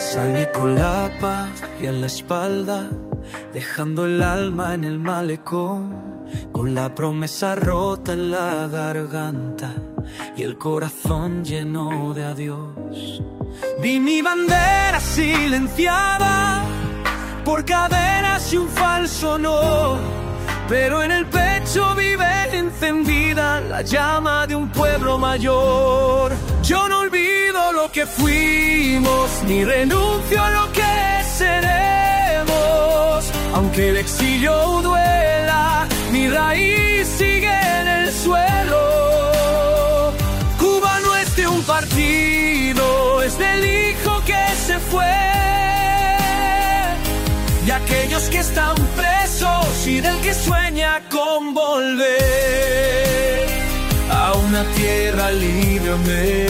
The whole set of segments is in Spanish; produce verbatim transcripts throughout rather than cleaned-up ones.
Salí con la paz y en la espalda, dejando el alma en el malecón, con la promesa rota en la garganta y el corazón lleno de adiós. Vi mi bandera silenciada por cadenas y un falso honor, pero en el pecho vive encendida la llama de un pueblo mayor. Yo no olvido lo que fuimos, ni renuncio a lo que seremos. Aunque el exilio duela, mi raíz sigue en el suelo. Cuba no es de un partido, es del hijo que se fue, de aquellos que están presos y del que sueña con volver a una tierra libre.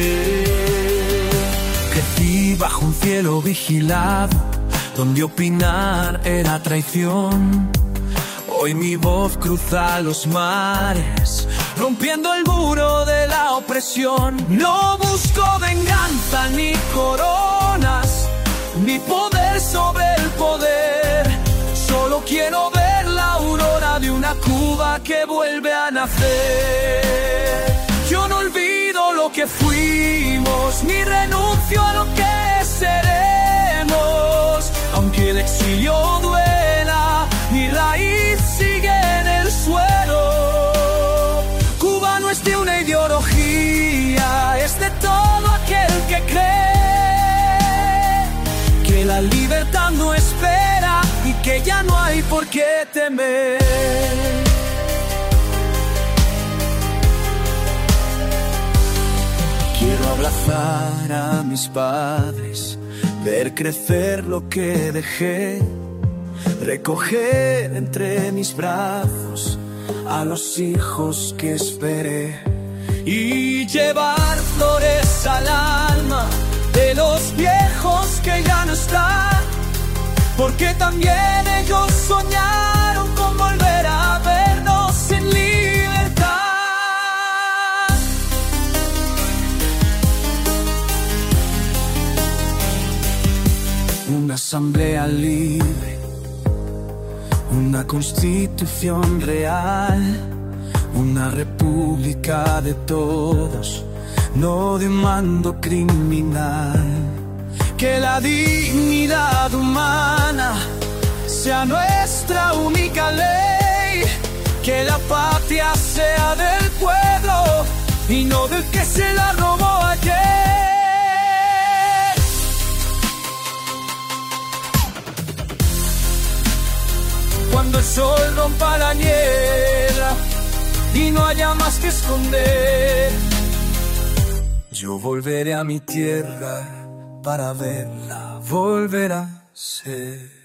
Crecí bajo un cielo vigilado, donde opinar era traición. Hoy mi voz cruza los mares, rompiendo el muro de la opresión. No busco venganza ni coronas, ni poder sobre el poder. Solo quiero ver la aurora de una Cuba que vuelve a nacer. Yo no olvido lo que fuimos, ni renuncio a lo que seremos. Aunque el exilio duela, mi raíz sigue en el suelo. Cuba no es de una ideología, es de todo aquel que cree que la libertad no espera y que ya no hay por qué temer. Quiero abrazar a mis padres, ver crecer lo que dejé, recoger entre mis brazos a los hijos que esperé y llevar flores al alma de los viejos que ya no están, porque también ellos soñaron con volver a vernos en libertad. Una asamblea libre, una constitución real, una república de todos, no de un mando criminal. Que la dignidad humana sea nuestra única ley, que la patria sea del pueblo y no del que se la robó ayer. Cuando el sol rompa la niebla y no haya más que esconder, yo volveré a mi tierra para verla volver a ser.